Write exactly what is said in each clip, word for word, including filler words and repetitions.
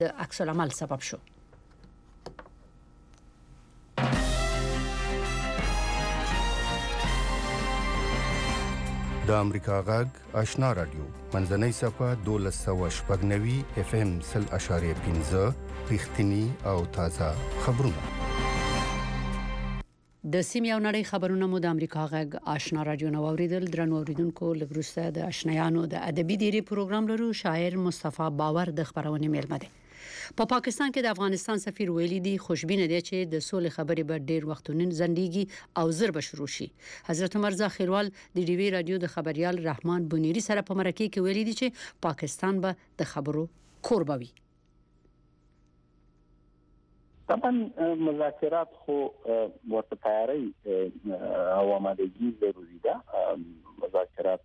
د عکس العمل سبب شو. د امریکا غږ آشنا رادیو منځنۍ صفه دولس سوه شپږ نوي اف ام سل اشاریه پنځه رښتینی او تازه خبرونه. د سیمې او نړۍ خبرونه مو د امریکا غږ آشنا رادیو نو اوریدل. درنو اوریدونکو لبرسته د آشنایانو د ادبي ډيري پروګرام لرو. شاعر مصطفی باور د خبرونه میلمه دی. په پا پاکستان کې د افغانستان سفیر ویلي دی خوشبینه دی چې د سولې خبرې به ډیر وختونه زندګي او زر به شروع شي. حضرت مرزا خیروال د ډي وی رادیو د خبريال رحمان بنيري سره په مرکه کې ویلي دی چې پاکستان به د خبرو قربوي. طبعا مذاکرات خو ورته تیاری او آمادگی ضروری ده. مذاکرات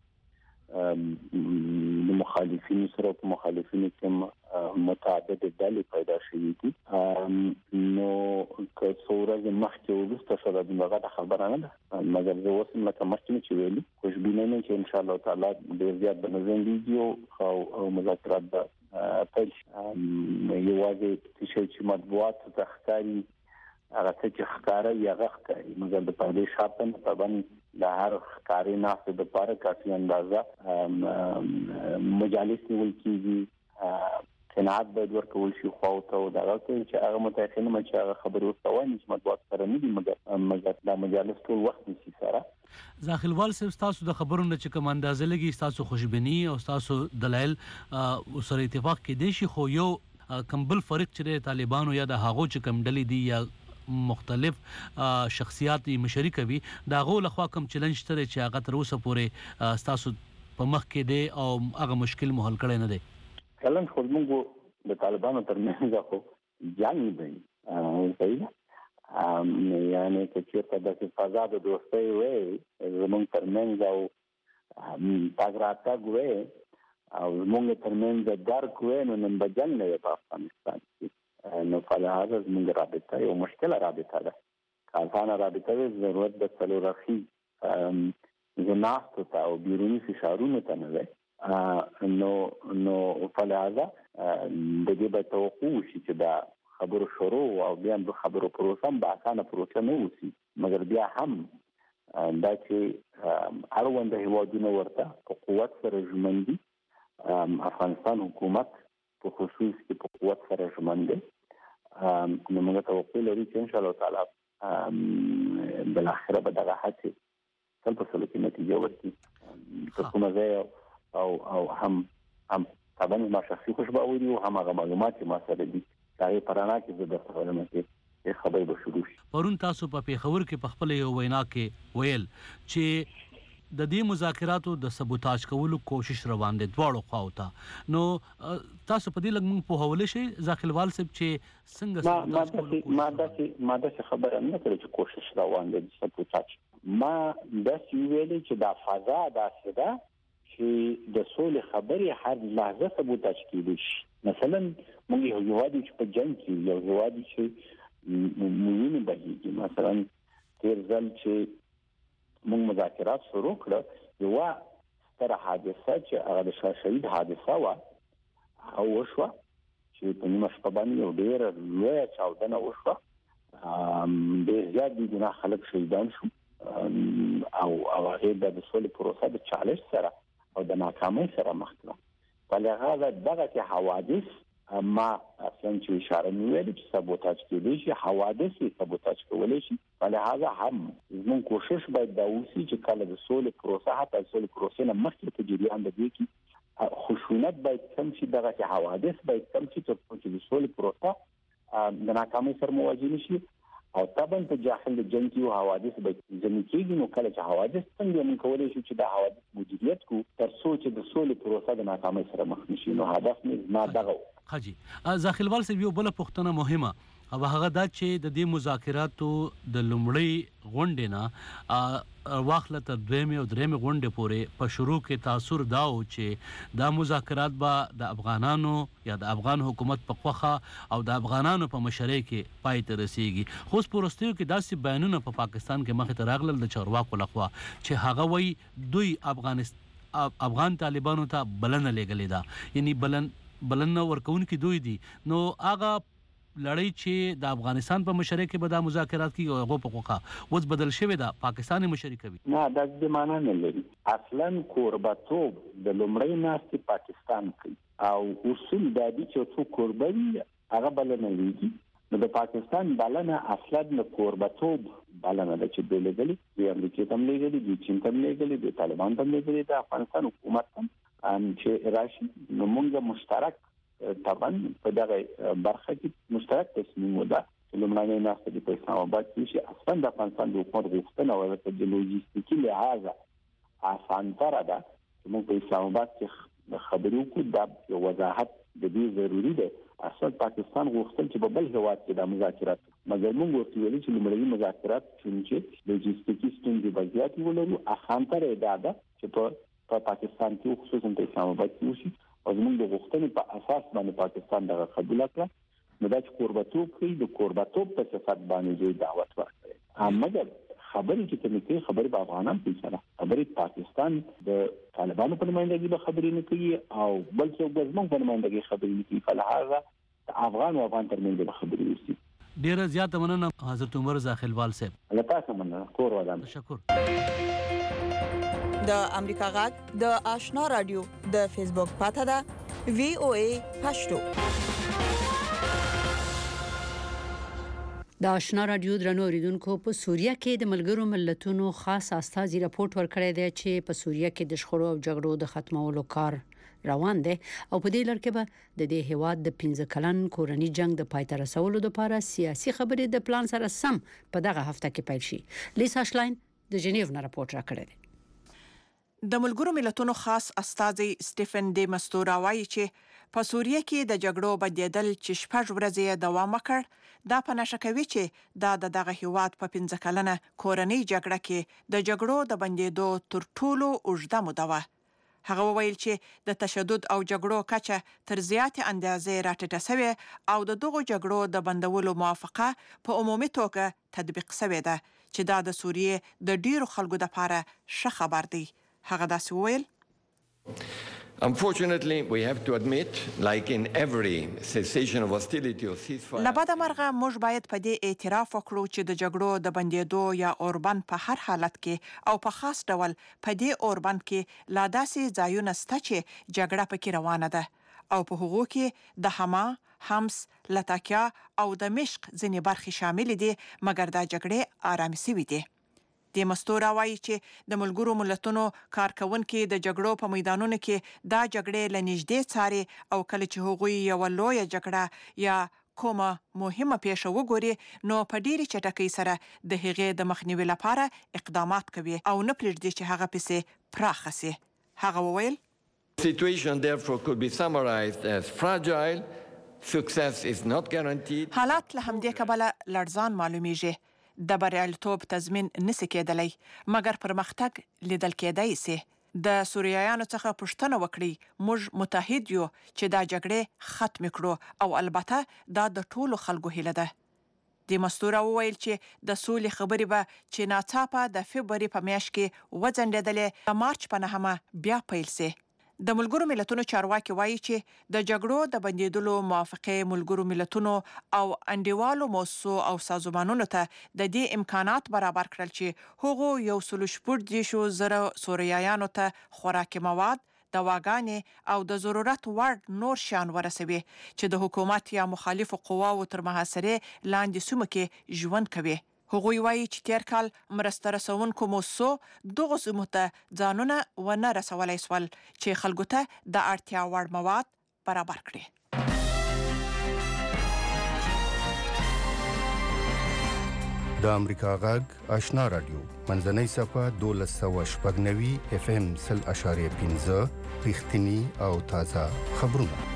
د مخالفینو سره په مخالفینو کې متعدد ډلې پیدا شوې دي. نو که څوره مخکې ورسته شو د دغه خبره نه ده، مګر زه اوس لکه مخکې چې ویلي خوشبینه نه چې ان شاء الله تعالی ډېر زیات بنځندېږي او مذاکرات به پیل شي. یوازې چې مطبوعات ته ښکاري هغه څه چې ښکاره یا غښکاري، مګر د پردې شاته نه طبعا د هر ښکاري ناسته د پاره کافي اندازه مجالس نیول کیږي، قناعت باید ورکول شي خو ته او دا چې هغه متأخرین مچ هغه خبرو ستوي چې مطبوعات سره نه دي، مګر مګر د مجالس ټول وخت نشي سره. ځاخلوال صاحب تاسو د خبرونو چې کوم اندازه لګي تاسو خوشبینی او تاسو دلایل سره اتفاق کې دي شي، خو یو کمبل فرق چې طالبانو یا د هغو چې کم ډلې دي یا مختلف شخصیات مشري کوي دا غو لخوا کوم چیلنج تر چې هغه تر اوسه پورې تاسو په مخ کې دي او هغه مشکل مو حل کړی نه دي. چیلنج خو موږ د طالبانو ترمنځ خو جنگ دی صحیح، یعنی چې د فضا د دوستۍ وې زموږ ترمنځ او تاګراتګ وې او زموږ ترمنځ د درک وې نو نن به جنگ نه په افغانستان کې. نو فلهذا زموږ رابطه یو مشکله رابطه ده، کارخانه رابطه ده، ضرورت د څلورخي جناحت ته او بیرونی فشارونو ته نه ده. نو نو فلهذا د دې به توقع شي چې دا خبرو شروع او بیا د خبرو پروسه به اسانه پروسه نه وسی، مګر بیا هم دا چې اړوند هیوادونه ورته په قوت سره ژمن دي. افغانستان حکومت په خصوص کې په قوت سره ژمن دی. نو موږ توقع لرو چې ان شاء الله تعالی بل اخره به دغه هڅه تل په سلو کې نتیجه ورکړي. په کومه ځای او او هم هم طبعا ما شخصي خوشباوري او هم هغه معلومات چې ما سره دي دا یې پرانا کې زه د خبرونه کې خبرې به شروع شي. پرون تاسو په پیښور کې په خپل یو وینا کې ویل چې د دې مذاکراتو د سبوتاج کولو کوشش روان دي دواړو خواو ته. نو تاسو په دې لږ موږ په حواله شي ځاخلوال صاحب چې څنګه سبوتاج کولو ما داسې ما داسې خبره نه کړې چې کوشش روان دي سبوتاج. ما داسې ویلي چې دا فضا داسې ده چې د سولې خبرې هر لحظه سبوتاج کیدی شي. مثلا موږ یو هیواد چې په جنگ کې یو هیواد چې موږ بهیږي، مثلا تیر ځل چې موږ مذاکرات شروع کړ یو ستره حادثه چې هغه د شهید حادثه و او وشوه چې په نیمه شپه باندې یو ډېر لویه چاودنه وشوه، ډېر زیات بې ګناه خلک شهیدان شو او هغه د سولې پروسه د چالش سره او د ناکامۍ سره مخ کړه. فلهذا دغه حوادث ما اصلا چې اشاره نیولې چې سبوتاج کېدی شي، حوادث سبوتاج کولای شي. فلهذا هم زموږ کوشش باید دا وسی چې کله د سولې پروسه حتی سولې پروسه نه مخکې په جریان د دې کې خشونت باید کم شي، دغه حوادث باید کم شي تر څو چې د سولې پروسه د ناکامۍ سره مواجه نشي. او طبعا په جاهل د جنگ کې حوادث باید ځنې کېږي. نو کله چې حوادث څنګه موږ کولای شو چې د حوادث مدیریت کو تر څو چې د سولې پروسه د ناکامۍ سره مخ نشي. نو هدف مې ما دغه حاجی ځاخلوال صاحب یو بل پوښتنه مهمه او هغه دا چې د دې مذاکراتو د لومړی غونډې نه واخله تر دویمې او درېمې غونډې پورې په شروع کې تاثر دا و چې دا مذاکرات به د افغانانو یا د افغان حکومت په خوښه او د افغانانو په مشرۍ کې پای ته رسیږي. خو اوس په وروستیو کې داسې بیانونه په پاکستان کې مخې ته راغلل د چارواکو لخوا چې هغه وایي دوی افغانستان افغان طالبانو ته بلنه لېږلې ده، یعنی بلن بلنه ورکوونکي دوی دي نو هغه لړۍ چې د افغانستان په مشرۍ کې به دا مذاکرات کې هغه په خوخه اوس بدل شوی دا پاکستاني مشرۍ کوي نه دا د معنا نه لري اصلا کوربتوب د لومړی ناستي پاکستان کوي او اصول د دې چې څو کوربوي هغه بلنه لري نو د پاکستان بلنه اصلا د کوربتوب بلنه د چې بلګلي د امریکا تم لګلي د چین تم لګلي د طالبان تم لګلي د افغانستان حکومت هم چې راشي نو موږ مشترک طبعا په دغه برخه کې مشترک تصمیم ودا چې لومړنۍ ناسته د اسلام آباد کې شي اصلا د افغانستان د حکومت غوښتنه او د لوجستیکي لحاظه اسانتره ده چې موږ په اسلام آباد کې خبرو کو د وضاحت د دې ضروری ده اصلا پاکستان غوښتل چې په بل هواد کې د مذاکرات مګر موږ ورته ویلي چې لومړنۍ مذاکرات چې لوجستیکي ستونزې بزیات ولرو اسانتره ده چې په پاکستان کې خصوصا په اسلام آباد کې وشي او زموږ د غوښتنې په اساس باندې پاکستان دغه قبول کړ نو دا چې کوربتوب کوي د کوربتوب په صفت باندې دوی دعوت ورکړي مګر خبرې چې کومې خبرې په افغانان په سره خبرې پاکستان د طالبانو په نمائندګۍ به خبرې نه کوي او بل څه د زموږ په نمائندګۍ خبرې نه کوي فلهذا د افغان او افغان ترمنځ به خبرې وشي ډیره زیاته مننه حضرت عمر زاخیلوال صاحب الله تاسو مننه کور ودان تشکر د امریکا غږ د آشنا رادیو د فیسبوک پاته ده وی او ای پښتو د آشنا رادیو درنو اوریدونکو په سوریه کې د ملګرو ملتونو خاص استازي راپورټ ورکړی دی چې په سوریه کې د شخړو او جګړو د ختمولو کار روان دی او په دې لړ کې به د دې هیواد د پنځه کلن کورنی جنگ د پای ته رسولو لپاره سیاسي خبرې د پلان سره سم په دغه هفته کې پیل شي لیسا شلاین د جنیو نه راپورټ راکړی دی د ملګرو ملتونو خاص استازي سټيفن ډي مستورا وایي چې په سوریه کې د جګړو بدیدل چې شپږ ورځې دوام وکړ دا په نشه کوي چې دا د دغه هیواد په پنځه کلنه کورنۍ جګړه کې د جګړو د بندیدو تر ټولو اوږده موده وه هغه وویل چې د تشدد او جګړو کچه تر زیاتې اندازې راټیټه شوې او د دغو جګړو د بندولو موافقه په عمومي توګه تطبیق شوې ده چې دا د سوریه د ډیرو خلکو لپاره ښه خبر دی هغه داسې وویل Unfortunately, we have to admit, like in every cessation of hostility or ceasefire. لباده مرغه موږ باید په دې اعتراف وکړو چې د جګړو د بندیدو یا اوربند په هر حالت کې او په خاص ډول په دې اوربند کې لا داسې ځایونه شته چې جګړه پکې روانه ده او په هغو کې د حما، حمص، لتاکیا او د مشق ځینې برخې شامل دي مګر دا جګړې آرامي شوې دي د مستورا وایي چې د ملګرو ملتونو کارکونکي د جګړو په میدانونو کې دا جګړې لنږدې څاري او کله چې هغوی یو لوی جګړه یا کومه مهمه پیښه وګوري نو په ډیري چټکۍ سره د هغې د مخنیوي لپاره اقدامات کوي او نه پرېږدي چې هغه پسې پراخه شي هغه وویل The situation therefore could be summarized as fragile. Success is not guaranteed. حالات له همدې کبله لړزان معلومیږي د بریالیتوب تضمین نشي کېدلی مګر پرمختګ لیدل کېدای شي د سوریایانو څخه پوښتنه وکړي موږ متحد یو چې دا جګړې ختم کړو او البته دا د ټولو خلکو هیله ده د مستورا وویل چې د سولې خبرې به چې ناڅاپه د فبرवरी په میاشت کې وځنډېدلې د مارچ په نهمه بیا پیل شي د ملګرو ملتونو چارواکي وایي چې د جګړو د بندیدلو موافقه ملګرو ملتونو او انډیوالو موسسو او سازمانونو ته د دې امکانات برابر کړل چې هغو یو سل شپږ دېرش زره سوریایانو ته خوراکي مواد دواګانې او د ضرورت وړ نور شیان ورسوي چې د حکومت یا مخالفو قواو تر محاصرې لاندې سیمو کې ژوند کوي هغوی وایي چې تیر کال مرسته رسونکو موسسو دغو سیمو ته ځانونه ونه رسولی سول چې خلکو ته د اړتیا وړ مواد برابر کړي د امریکا غږ آشنا رادیو منځنۍ صفه دولس سوه شپږ نوي اف ام سل اشاریه پنځه رښتینی او تازه خبرونه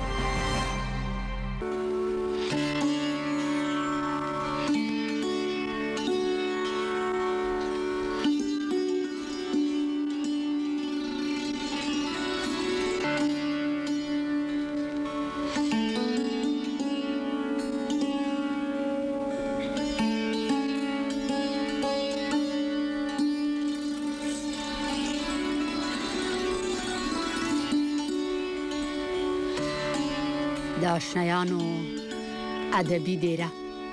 د آشنایانو ادبي ډیره.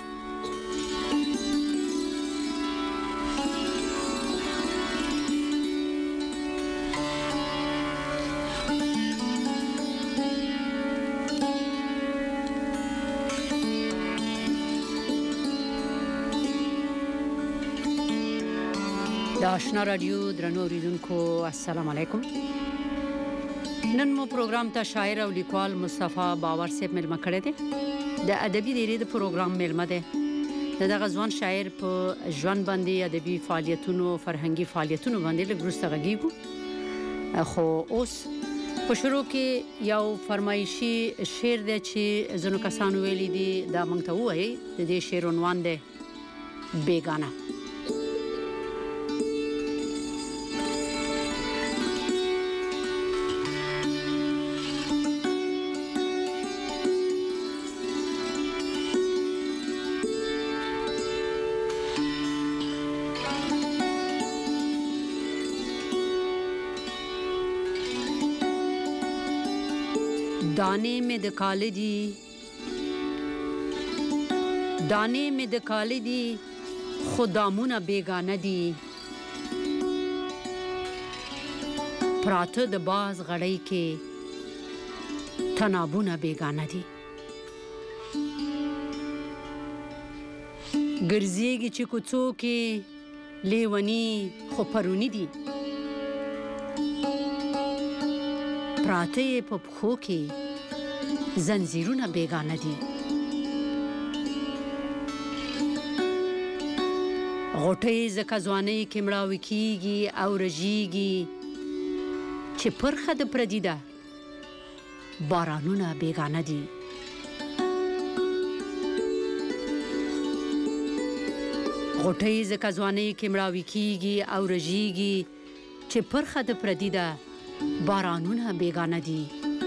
د آشنا رادیو درنو اوریدونکو السلام علیکم. نن مو پروګرام ته شاعر او لیکوال مصطفی باور صاحب ملما کړی دی. د ادبي ډیری د پروګرام ملما دی. د دغه ځوان شاعر په ژوند باندې ادبي فعالیتونو فرهنګي فعالیتونو باندې لږ غږیږو. خو اوس په شروع کې یو فرمایشي شعر دی چې زنو کسانو ویلي دي دا مونږ ته وایي. د دې شعر عنوان دی بیگانه. दाने में दकाले दी दाने में दकाले दी खुदामुना बेगाना दी प्रात द बाज गड़ई के तनाबुना बेगाना दी गर्जिएगी चिकुचो के लेवनी खुपरुनी दी प्राते पपखो के زنجیرونه بیگانه دي. غوټۍ زکه ځوانۍ کې مړاوي کیږي او رژیږي چې پرخه د پردي ده بارانونه بیگانه دي. غوټۍ زکه ځوانۍ کې مړاوي کیږي او رژیږي چې پرخه د پردي ده بارانونه بیگانه دي.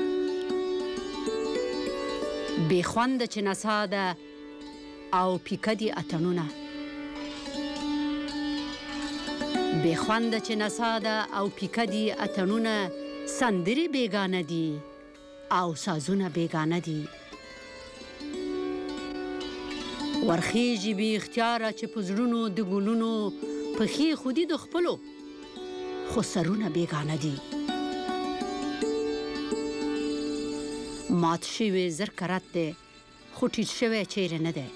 بی خوند چې نساده او پیکدي اتنونه بی خوند چې نساده او پیکدي اتنونه سندري بیگانه دي او سازونه بیگانه دي. ورخیږي بی اختیاره چې په زړونو د ګلونو پخې خودي د خپلو خو سرونه بیگانه دي. مات شوی زر کرات ده خو ټیټ شوی چیرې نه ده.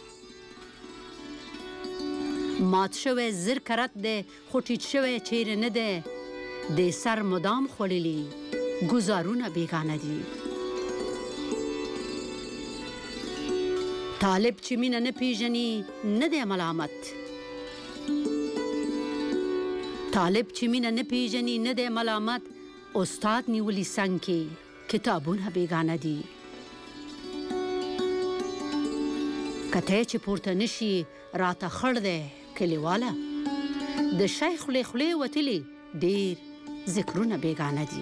مات شوی زر کرات ده خو ټیټ شوی چیرې نه ده. د سر مدام خوړلي گزارونه بیگانه دي. طالب چې مینه نه پیژني نه ده ملامت. طالب چې مینه نه پیژني نه ده ملامت. استاد نیولی څنګ کې کتابونه بیگانه دي. کته چې پورته نشي راته خړ ده کلیواله د شیخ له خله وتلی ډیر ذکرونه بیگانه دي.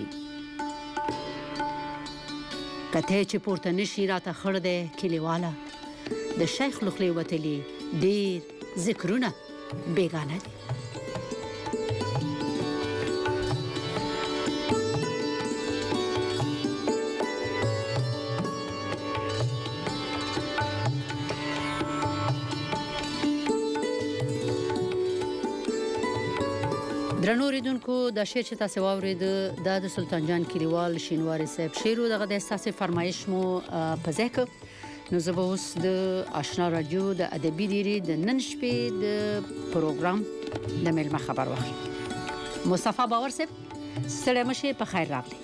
کته چې پورته نشي راته خړ ده کلیواله د شیخ له خله وتلی ډیر ذکرونه بیگانه دي. درنو اوریدونکو د شعر چې تاسو واورید د سلطان جان کلیوال شینواری صاحب شعر دغه د احساس فرمایش مو په ذکر نو زه به اوس د آشنا رادیو د ادبي ډیری د نن شپې د پروګرام د ملما خبر واخلم. مصطفی باور صاحب ستړي مشه په خیر راغلی.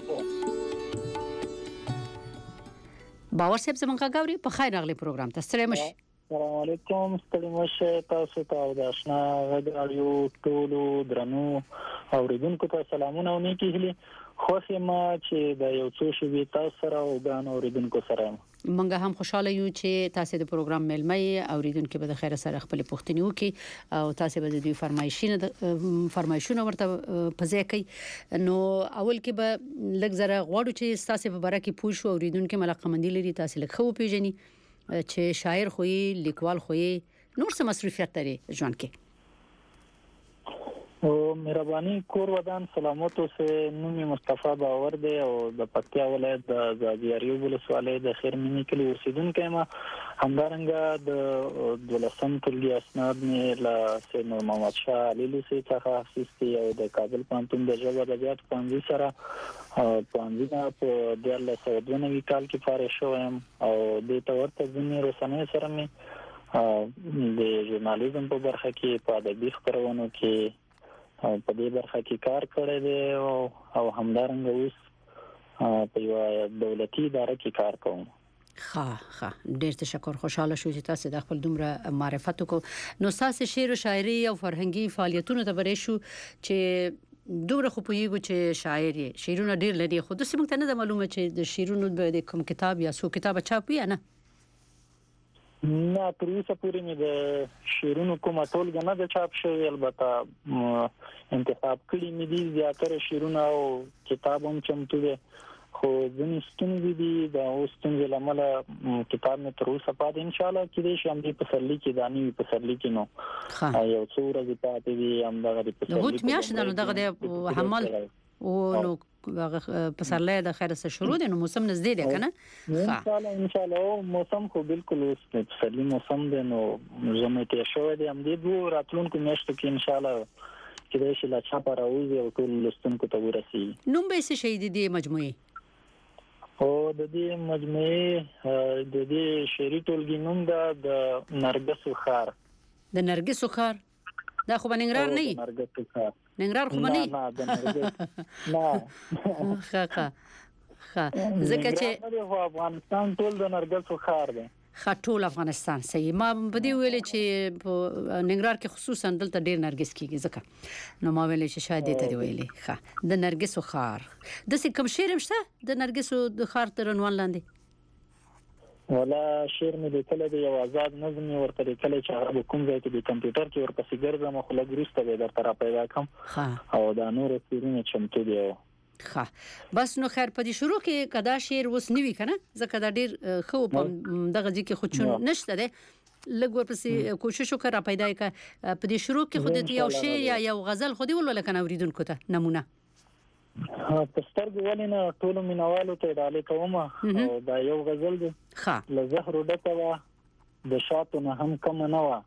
باور صاحب زمونږه غوړي په خیر راغلی پروګرام ته ستړي مشه. السلام علیکم ستړي مشه تاسو ته او د آشنا رادیو ټولو درنو اوریدونکو ته سلامونه او نیکی هیلې. خوښ یم چې د یو څو شوي تاسو سره او ګان اوریدونکو سره مونږ هم خوشاله یو چې تاسو د پروګرام ملمي اوریدونکو به د خیر سره خپل پوښتنې وکي او تاسو به د دوی فرمایشونه فرمایشونه ورته پځې کوي. نو اول کې به لږ زره غواړو چې تاسو په باره کې پوښ اوریدونکو ملقمندي لري تاسو لږ خو پیژني چې شاعر خوې لیکوال خوې نور څه مصروفیت لري ژوند کې. او مهرباني کور ودان سلامت اوسه. نوم مصطفی باور دی او د پکتیا ولایت د زاګیاریو ولسوالۍ د خیرمنی کلی اوسیدونکی ما. همدارنګه د دولسم ټولګي اسناد مې له سید نور محمد شاه علي لوسی څخه اخیستي او د کابل پوهنتون د ژبې ادبیات پوهنځي سره پوهنځي په دیارلس سوه دوه نوي کال کې فارغ شوم او د تورته ځینې رسنۍ سره مې د ژورنالیزم په برخه کې په ادبي خپرونو کې په دې برخه کې کار کړی دی او همدارنګه اوس په یو دولتي اداره کې کار کوم. ښه ښه ډېر تشکر. خوشاله شو چې تاسو د خپل دومره معرفت وکړو. نو تاسو شعر او شاعري او فرهنګي فعالیتونو ته ورې شو چې دومره خو پوهیږو چې شاعر یې شعرونه ډېر لري خو د سیمه ته نه معلومه چې د شعرونو د کوم کتاب یا سو کتاب چاپ یا نه؟ نه تر اوسه پورې مې د شعرونو کومه ټولګه نه ده چاپ شوې. البته انتخاب کړي مې دي زیاتره شعرونه او کتاب هم چمتو دی خو ځینې ستونزې دي د اوس ستونزې له امله کتاب مې تر اوسه پاتې ان شاء الله کېدای شي همدې پسرلي کې دا نوي پسرلي کې نو یو څو ورځې پاتې دي همدغه د پسرلي اوس میاشت ده نو دغه د حمل او نو پسرلی د خیر سره شروع دي نو موسم نږدې دی کنه؟ ان شاء الله ان شاء الله موسم خو بالکل اوس پسرلي موسم دی نو زموږ ته شوې دي همدې دوه راتلونکو میاشتو کې ان شاء الله کېدای شي لا چاپ راوځي او ټول لوستونکو ته ورسیږي. نوم به څه شي د دې مجموعې؟ او د دې مجموعې د دې شعري ټولګي نوم ده د نرګسو خار. د نرګسو خار دا خو بننګرهار نه وي؟ نرګسو خار ننګرهار خو نه نه د نرګس نه ښه ښه ښه ځکه چې افغانستان ټول د نرګسو خار دی. ښه ټول افغانستان صحیح. ما په دې ویل چې په ننګرهار کې خصوصا دلته ډیر نرګس کیږي ځکه نو ما ویل چې شاید دې ته ویلي. ښه د نرګسو خار د څه کوم شعر مشته د نرګسو د خار تر عنوان لاندې؟ ولا شعر مې لیکل دی یو آزاد نظم ورته لیکل چې هغه کوم ځای کې د کمپیوټر کې ورپسې ګرځم خو لږ وروسته به درته را پیدا کوم او دا نور شعرونه چمتو دي. ښه بس نو خیر په دې شروع کې کدا شعر وس نیوي کنه ځکه دا ډیر خو په دغه ځکه خو چون نشته ده لږ ورپسې کوشش وکړه پیدا کړه په دې شروع کې خود یو شعر یا یو غزل خو دی ولول کنه اوریدونکو ته نمونه په سترګو ولینه ټول مینوالو ته ډالې کوم او دا یو غزل دی. ښه له زهر ډکوا د شاتو نه هم کم نه وا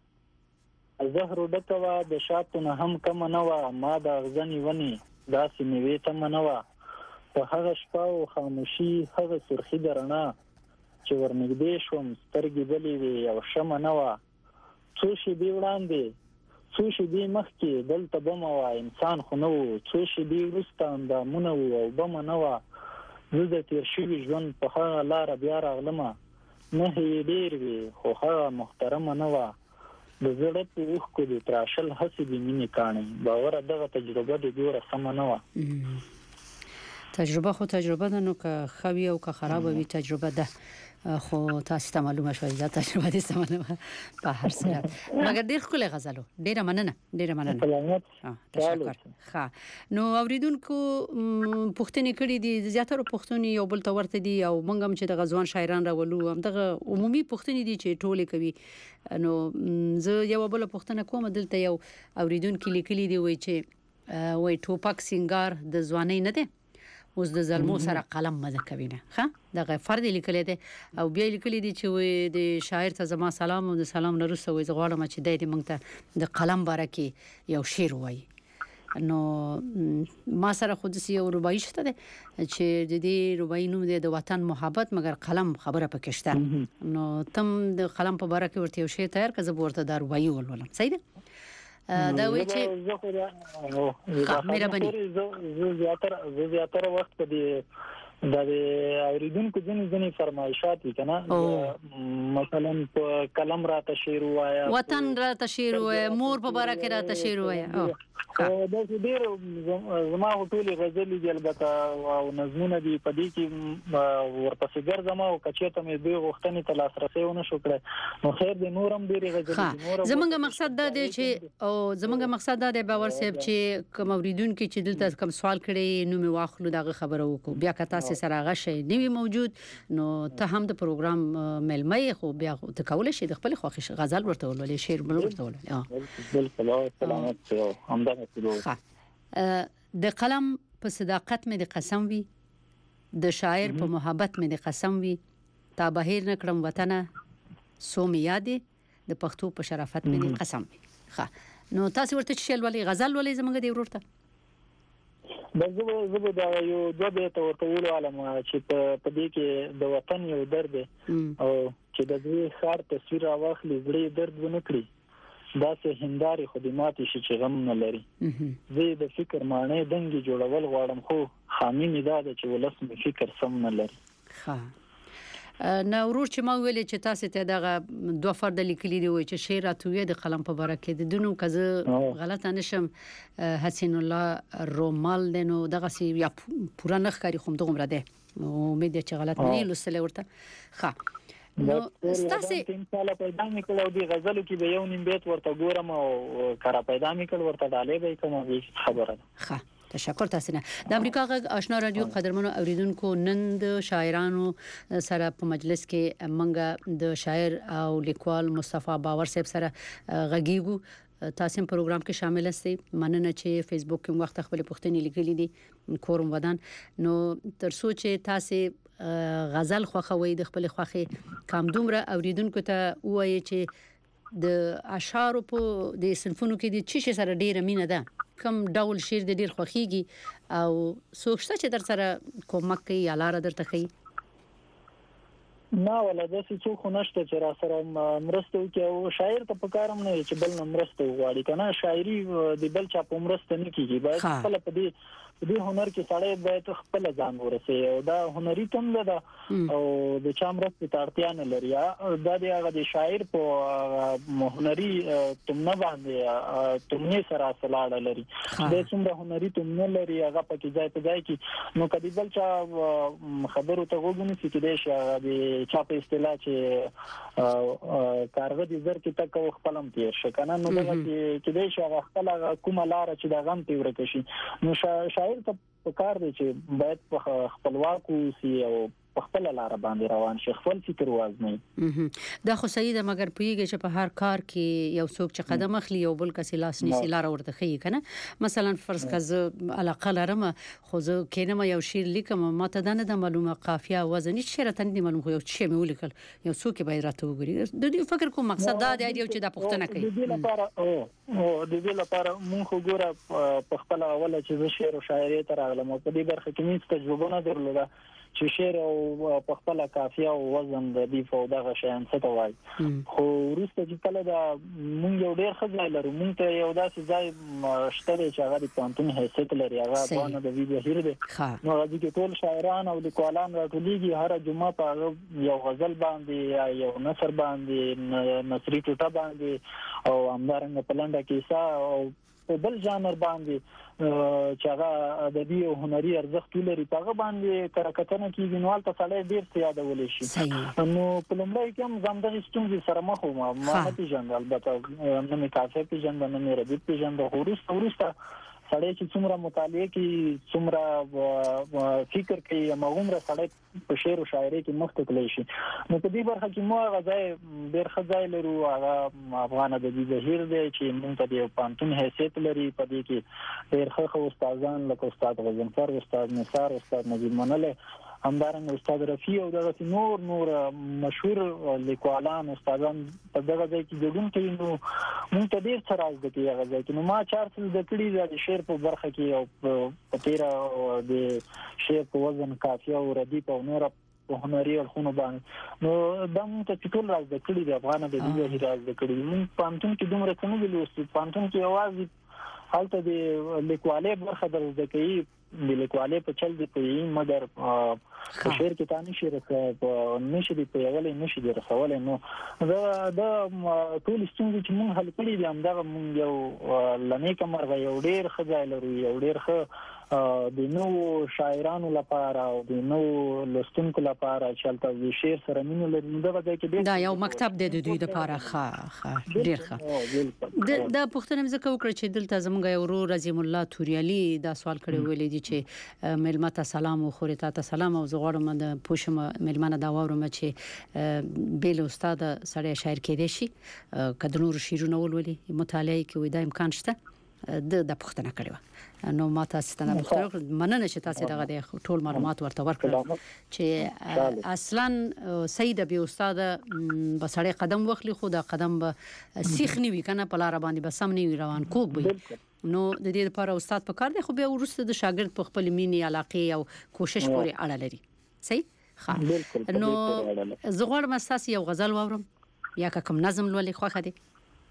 زهر ډکوا د شاتو نه هم کم نه وا ما د غزنی ونی داسې نیوي ته نه وا په هغه شپه او خاموشي هغه سرخی درنا چې ورنږدې شوم سترګې بلې وي او شمه نه وا څو شي دی وړاندې څو شي دی مخکې دلته بم وا انسان خو نو څو شي دی وروسته اندامونه او بم نه وا زه د تیر شوي ژوند په هغه لاره بیا راغلم نه یې ډېر وي خو هغه محترمه نه وا د زړه په اوښکو دې تراشل هسې دې مینې کاڼې باوره دغه تجربه دې ګوره سمه نه وه. تجربه خو تجربه ده نو که ښه وي او که خرابه وي تجربه ده خو تاسو ته معلومه شوه دا تجربه دې سمه په هر صورت مګر ډېر ښکلی غزل و. ډېره مننه ډېره مننه. تشکر. ښه نو اوریدونکو پوښتنې کړې دي زیاتره پوښتنې یو بل ته ورته دي او موږ هم چې د غزوان شاعران راولو همدغه عمومي پوښتنې دي چې ټولې کوي. نو زه یو بل پوښتنه کوم دلته یو اوریدونکو لیکلي دی وای چې وای ټوپک سنگار د ځوانۍ نه دی اوس د زلمو سره قلم مزه کوي نه. ښه دغه فرد لیکلی دی او بیا لیکلی دی چې وای د شاعر ته زما سلام او د سلام نه وروسته وای زه غواړم چې دی موږ ته د قلم باره کې یو شعر وایي. نو ما سره خو داسې یو رباعي شته دی چې د دې رباعي نوم دی د وطن محبت مګر قلم خبره پکې شته نو تم د قلم په باره کې ورته یو شعر تیار کړه زه ورته دا رباعي ولولم. صحیح ده؟ دا وی چې زه خو مهرباني زه زیاتره زه زیاتره وخت په دې د اوریدونکو ځینې ځینې فرمایشات وي کنه مثلا په قلم راته شعر وایا وطن راته شعر وایا مور په باره کې راته شعر وایا او دا ډېر زما ټول غزلې دي البته او نظمونه دي په دې کې ورپسې ګرځم او کچېته مې دوی غوښتنې ته لاسرسي ونه شو کړی نو خیر د نورم ډېرې غزلې زمونږ مقصد دا دی چې او زمونږ مقصد دا دی باور صاحب چې کوم اوریدونکو چې دلته کوم سوال کړي نو مې واخلو دغه خبره وکړو بیا که تاسو تاسو سره هغه شی نیوي موجود نو ته هم د پروګرام ملمې خو بیا ته کول شي د خپل خوښ غزل ورته ولولې شعر ورته ولولې بالکل سلامت همدغه څه د قلم په صداقت مې د قسم وي د شاعر په محبت مې د قسم وي تا بهیر نکړم وطن سو می یادې د پښتو په شرافت مې د قسم وي ښه نو تاسو ورته شیل ولې غزل ولې زمونږ دی ورته بزو زو دا یو د دې ته ورته علم چې په دې کې د وطن یو درد او چې د دې خار تصویر واخلي زړه درد ونه کړی دا څه هنداري خدمات شي چې غم نه لري زه د فکر معنی دنګي جوړول غواړم خو خامي نه دا چې ولسم فکر سم نه لري ها نو ورور چې ما ویلې چې تاسو ته دغه دوه فرد لیکلي دی چې شعر اتوې د قلم په برکت د دونو کزه غلط نشم حسین الله رومال دنو دغه سی یا پورا نخ کاری خوم دغه مره ده امید چې غلط نه لسله ورته ښه نو تاسو تین سال پیدا میکړو دی غزلو کې به یو نیم بیت ورته ګورم او کرا پیدا میکړ ورته ډالې به کوم خبره ښه تشکر تاسو نه د امریکا غږ آشنا رادیو قدرمنو اوریدونکو نن د شاعرانو سره په مجلس کې منګه د شاعر او لیکوال مصطفی باور صاحب سره غږیږو تاسو په پروګرام کې شامل استئ مننه چې فیسبوک کې وخت خپل پښتني لیکلي دي کورم ودان نو تر سوچ تاسو غزل خوخوي د خپل خوخي کام دومره اوریدونکو ته وایي چې د اشعار په د صنفونو کې د چی سره ډیره مینه ده کوم ډول شعر د ډیر خوخيږي او سوچته چې در سره کومک کوي یا لار درته کوي نه ولا د څه څو خنشته چې را سره مرسته کوي او شاعر ته پکارم نه چې بل مرسته وغواړي کنه شاعري د بل چا په مرسته نه کیږي باید خپل په دې په دې هنر کې سړی باید خپل ځان ورسي او دا هنري تم ده او د چا مرسته ته اړتیا نه لري دا د هغه د شاعر په هنري تم نه باندې تم نه سره سلاړه لري د څومره هنري تم نه لري هغه په کې ځای په ځای کې نو کدی بل چا خبرو ته وګورئ چې د شاعر د چا په اصطلاح چې کارغه د زر کې تک خپلم تیر شکنه نو دا چې د شاعر خپل کومه لار چې د غم تیر کشي نو شاعر ته پکار دی چې باید په خپلواک اوسي او په خپل لار باندې روان شي خپل فکر وازمي دا خو صحیح ده مګر پیږي چې په هر کار کې یو څوک چې قدم اخلي یو بل کس لاس نیسي لار ورته خي کنه مثلا فرض کړه علاقه لرم خو زه کینم یو شعر لیکم ماته دنه د معلومه قافیه وزن هیڅ شعر ته نه معلوم خو یو شی مې ولیکل یو څوک باید راته وګوري د دې فکر کوم مقصد دا دی چې دا پښتنه کوي د دې لپاره او د دې لپاره مونږ ګوره په خپل اوله چې شعر او شاعري تر راغلم په دې برخه کې مې تجربه نه درلوده چې شعر او په خپل قافیه او وزن د دې په دغه شیان څه ته وایي خو وروسته چې کله دا مونږ یو ډېر ښه لرو مونږ ته یو داسې ځای شته چې هغه د پانتون حیثیت لري هغه باندې د ویډیو هیر دی نو هغه کې ټول شاعران او لیکوالان راټولېږي هر جمعه په یو غزل باندې یو نثر باندې نثري ټوټه باندې او همدارنګه پلنډه کیسه او په بل ژانر باندې چې هغه ادبي او هنري ارزښت لري په هغه باندې کرکټنه کې وینوال ته سړی ډیر څه یادول شي نو په لومړی کې هم زموږ ستونزې سره مخ وو ما نه پیژندل البته نه مې کافي پیژندل نه مې ردی پیژندل ورسته ورسته سړی چې څومره مطالعه کوي څومره فکر کوي هغومره سړی په شعر او شاعري کې مخته تللی شي نو په دې برخه کې مو هغه ځای ډېر ښه ځای لرو هغه افغان ادبي بهیر دی چې موږ ته د پانتون حیثیت لري په دې کې ډېر ښه استادان لکه استاد غضنفر استاد نثار استاد نجیب منله همدارنګه استاد رفیع او دغه نور نور مشهور لیکوالان استادان په دغه ځای کې ګډون کوي نو موږ ته ډېر څه راز دي هغه ځای کې نو ما چار څه د کړي د شعر په برخه کې او په تیر د شعر په وزن کافیه او ردیف او نور په هنري الخونو باندې نو دا موږ ته ټول راز د کړي د افغان د دې راز د کړي موږ پانتون کې دومره څه نه ویلو پانتون کې आवाज حالت د لیکوالۍ برخه درځي کوي د لیکوالۍ په چل دی کوي مګر په شعر کې تانی شي راځي نشي دی په یوه نشي دی رسول نو دا دا ټول ستونزې چې موږ حل کړي دي همدا موږ یو لنې کمر یو ډیر خځای لرو یو ډیر ښه د نو شاعرانو لپاره او د نو لستونکو لپاره چې تل شعر سره مینه لري نو دا ځکه کې دا یو مکتب دی د دوی لپاره ښه ښه ډیر ښه د پښتنو ځکه وکړه چې دلته زمونږ یو ورور رضی الله توریالي دا سوال کړی ویل دي چې ملمت سلام او خورتا ته سلام او زغړم د پوښم ملمنه دا وورم چې بیل استاد سړی شاعر کېدې شي کله نور شعرونه ولولي مطالعه کې وای دا امکان شته د د پښتنه کړو نو ما تاسو ته مختلف مننه چې تاسو دغه د ټول معلومات ورته ورکړل چې اصلا سید ابي استاد بسړی قدم وخلی خو دا قدم به سیخ نیوي کنه په لار باندې به سم نیوي روان کوک وي نو د دې لپاره استاد په کار دی خو بیا ورسته د شاګرد په خپل مینې علاقه او کوشش پورې اړه لري صحیح ښه نو زغړ مساس یو غزل واورم یا کوم نظم لولي خوخه دي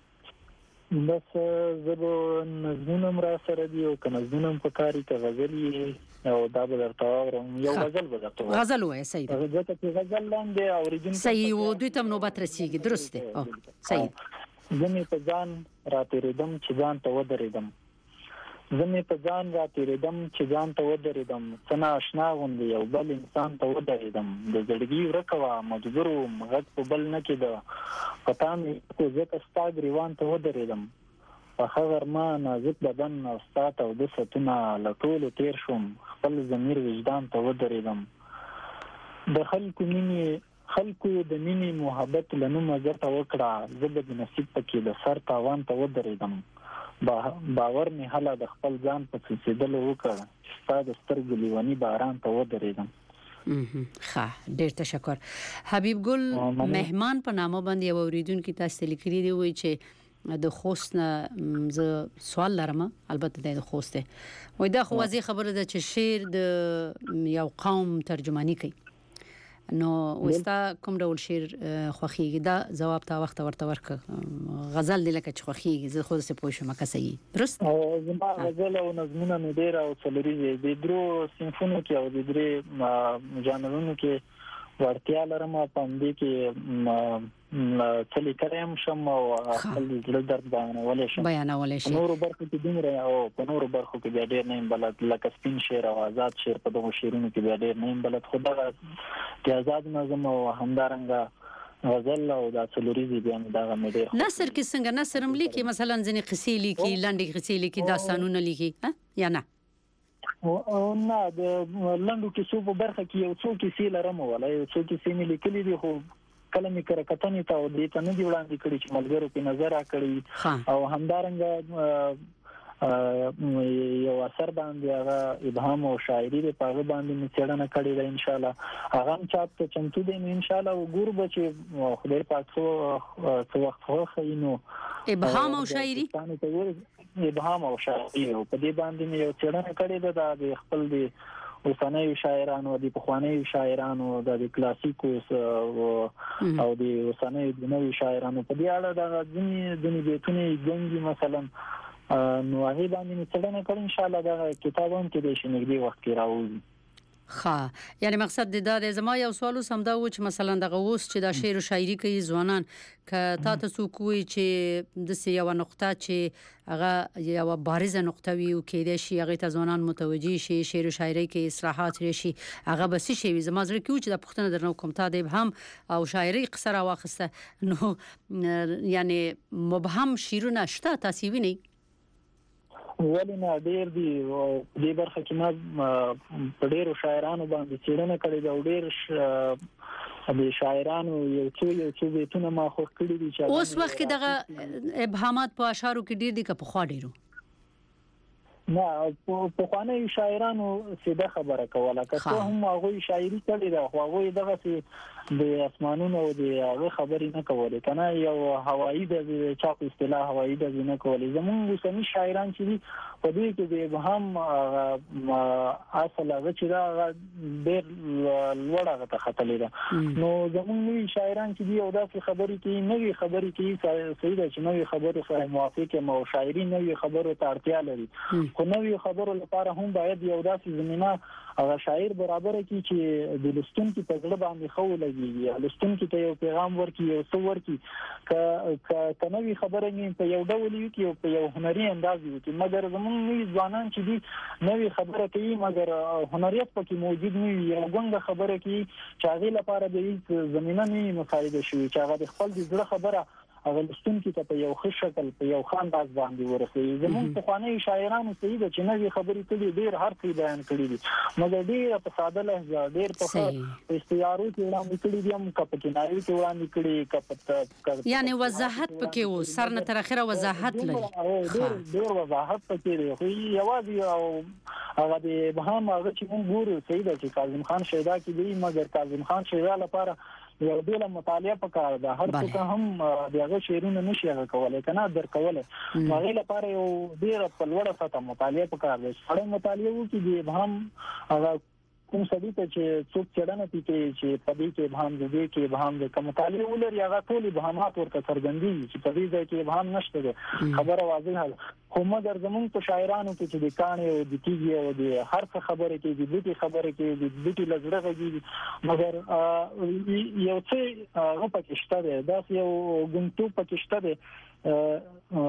بس زبو نظمونم را سره دی او کنه نظمونم په کاری ته غزلې او دا به درته واورم یو غزل به درته واورم غزل وای سید غزل ته غزل لاندې اوریجن صحیح و دوی تم نوبت رسیږي درسته او صحیح زمي په ځان را تیرېدم چې ځان ته ودرېدم زمي په ځان را تیرېدم چې ځان ته ودرېدم څنګه آشنا غوندې یو بل انسان ته ودرېدم د زړګي ورکوا مجبور غږ په بل نه کېده پتا مې کو زه ستا ګریوان ته ودرېدم په هغه ما نازک بدن او ستا ته د ستونه لټول تیر شوم خپل ضمیر وجدان ته ودرېدم د خلکو مینې خلکو د مینې محبت لنو مزه ته وکړه زه به د نصیب پکې د سر تاوان ته ودرېدم باور می حاله د خپل ځان په سلسله وکړه ستاسو د سترګو لیوانی باران ته ودرېدم ښه ډیر تشکر حبیب ګل مهمان په نامه باندې یو اوریدونکو تاسو لیکلي دی وای چې د خوست نه ز سوال لرم البته د خوست وای دا خو واضح خبره ده چې شعر د یو قوم ترجمانی کوي نو وستا کوم ډول شعر خوخیږي دا جواب تا وخت ورته ورک غزل د لکه چې خوخیږي زه خو څه پوښم که صحیح درست او زما غزل او نظمونه مې ډیر او څلوري دي درو سیمفونو کې او د درې ژانرونو کې ورتیا لرم په دې کې کلی کریم شم او خپل زړه درد بیانولې شم بیانولې شم نور برخو کې دومره او په نور برخو کې بیا ډیر نه بلد لکه سپین شعر او آزاد شعر په دغه شعرونو کې بیا ډیر نه بلد خو دا د آزاد نظم او همدارنګه غزل او د څلوريزي بیا دا مې ډیر نثر کې څنګه نثرم لیکي مثلا ځنې قصې لیکي لنډې قصې لیکي داستانونه لیکي یا نه او نه د لنډو کې څو په برخه کې یو څو کې لرم ولا یو څو کې مې لیکلي دي خو کله مې کرکټنې ته او دې ته نه دی وړاندې کړی چې ملګرو په نظر راکړي او همدارنګه یو اثر باندې هغه ابهام او شاعري په هغه باندې مې څېړنه کړې ده ان شاء الله هغه هم چاپ ته چمتو دي ان شاء الله وګورو چې خدای پاک څو وخت خو نو ابهام او شاعري ابهام او شاعري په دې باندې مې یو څېړنه کړې ده د خپل دی اوسنۍ شاعرانو د پخوانۍ شاعرانو د کلاسیکو او د اوسنۍ د نوې شاعرانو په دې اړه د ځینې ځینې بیتونه ګنګي مثلا نو هغه باندې څېړنه کړم ان شاء الله دا کتاب هم کې د شنګدي وخت کې راوځي ښه یعنی مقصد د د زما یو سوال سم دا و چې مثلا دغه اوس چې د شعر او شاعري کوي ځوانان ک تا تاسو کوی چې د سی یو نقطه چې هغه یو بارزه نقطه وي او کې د شي هغه ته ځوانان متوجي شي شعر او شاعري کې اصلاحات راشي هغه بس شي زما زړه کې چې د پښتنه درنو کوم تا د ابهام او شاعري قصره واخسته نو یعنی مبهم شعرونه شته تاسو ویني ولنه ډیر دی د برخه کې ما په ډیرو شاعرانو باندې څېړنه کړې ده او ډیر د شاعرانو یو څو یو څو بیتونه ما خو کړی دي چې اوس وخت کې دغه ابهامات په اشعارو کې ډیر دي که په خوا ډیرو نه په خوانه شاعرانو سیده خبره کوله که څه هم هغه شاعري کړي دا خو هغه دغه د اسمانونو او د هغه خبرې نه کولې کنه یو هوایی د چاپ اصطلاح هوایی د نه کولې زموږ سمي شاعران چې په دې کې د ابهام اصل هغه چې دا ډېر لوړه ته خطلې ده نو زموږ شاعران چې دی او دا خبرې کې نوې خبرې کې سیده چې نوې خبرې سره موافقه مو شاعري نوې خبرو ته اړتیا لري خو خو نوې خبرو لپاره هم باید یو داسې زمينه هغه شاعر برابر کی چې د لستونکو په ځړ باندې خو لګي لستونکو ته یو پیغام ورکي یو څو ورکي ک ک نوې خبره نه په یو ډول یو کې په یو هنري انداز یو کې مګر زمونږ ځوانان چې دي نوې خبره کوي مګر هنریت پکې موجود نه وي یو څنګه خبره کوي چې هغه لپاره د زمينه نه مفاده شي چې هغه خپل د ځړ خبره هغه لستونکو ته په یو ښه شکل په یو خان باز باندې ورسوي زموږ په خواني شاعرانو ته د چنوي خبرې کړي ډېر هر څه بیان کړي دي مګر ډېر په ساده لهجه ډېر په استعارو کې وړاندې کړي دي هم کپ کناري کې وړاندې کړي کپ یعنی وضاحت پکې و سر نه تر اخره وضاحت لري ډېر ډېر وضاحت پکې دی خو یوازې او هغه د بهام هغه چې موږ ګورو سید چې کاظم خان شیدا کې دی مګر کاظم خان شیدا لپاره یو ډول مطالعه پکار ده هر څه هم دغه شعرونه نشي هغه کولای کنه در کولای هغه لپاره یو ډیر په لوړه سطح مطالعه پکار ده سړی مطالعه وکړي دی هم هغه کوم سړي ته چې څوک چړنه پکې چې په دې کې بهام دې کې بهام د کوم مطالعه ولري هغه ټول بهامات ورته څرګندي چې په دې ځای کې بهام نشته خبره واضحه خو مګر زمونږ په شاعرانو کې چې د کانې او د تیږي او د هر څه خبره کې د دې خبره کې د دې لږه غږی مګر یو څه هغه پکې شته ده دا یو ګنټو پکې شته ده